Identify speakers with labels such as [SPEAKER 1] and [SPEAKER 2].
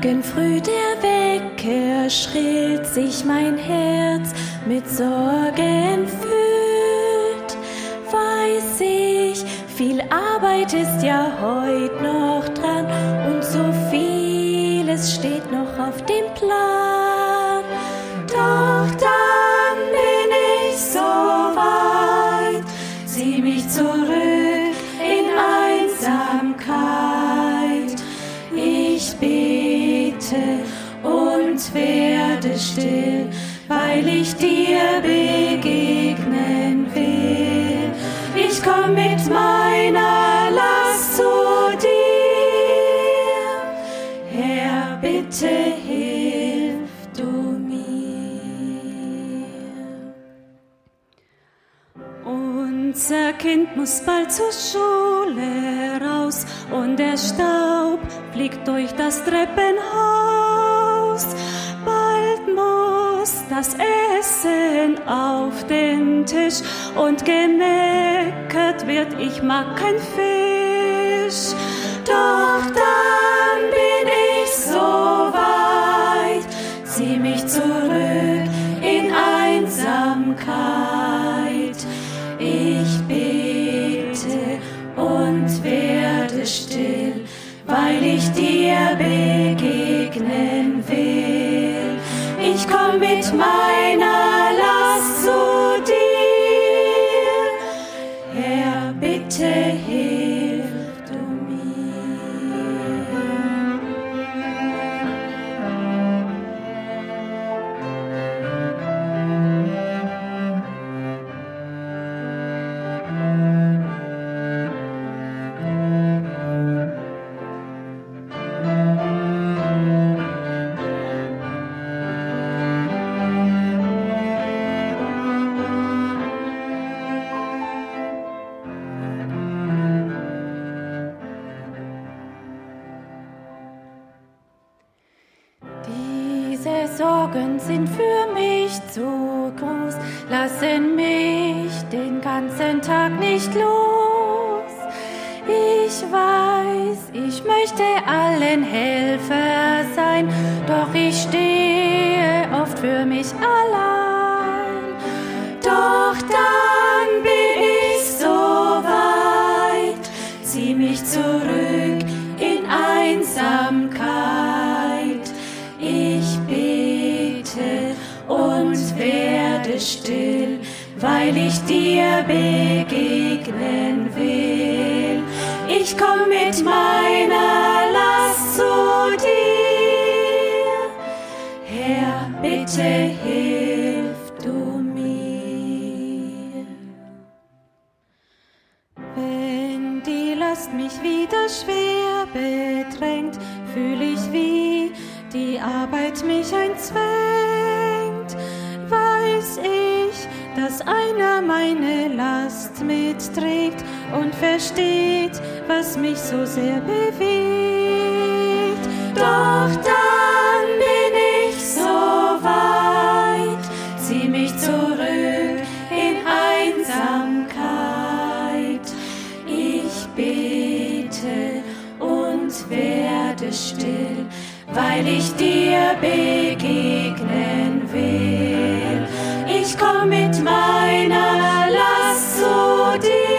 [SPEAKER 1] Morgen früh der Wecker schrillt, sich mein Herz mit Sorgen füllt, weiß ich, viel Arbeit ist ja heut noch dran und so vieles steht noch auf dem Plan. Doch dann bin ich so weit, zieh mich zurück in Einsamkeit. Ich bete und werde still, weil ich dir begegnen will. Ich komm mit meiner Last zu dir. Herr, bitte hilf du mir. Unser Kind muss bald zur Schule raus und der Staub fliegt durch das Treppenhaus. Bald muss das Essen auf den Tisch und gemeckert wird, ich mag kein Fisch. Doch dann bin ich so weit, zieh mich zurück in Einsamkeit. Ich bete und werde still, weil ich dir begegnen will. Ich komm mit meiner Last zu dir. Herr, bitte hilf du Diese Sorgen sind für mich zu groß, lassen mich den ganzen Tag nicht los. Ich weiß, ich möchte allen Helfer sein, doch ich stehe oft für mich allein. Doch dann bin ich so weit, zieh mich zurück in Einsamkeit. Ich bete und werde still, weil ich dir begegnen will. Ich komm mit meiner Last zu dir. Herr, bitte hilf du mir. Wenn die Last mich wieder schwer bedrängt, fühl ich, wie die Arbeit mich einzwängt, weiß ich, dass einer meine Last mitträgt und versteht, was mich so sehr bewegt. Doch dann bin ich so weit, zieh mich zurück in Einsamkeit. Ich bete und werde still, weil ich dir begegnen will. Ich komm mit meiner Last zu dir.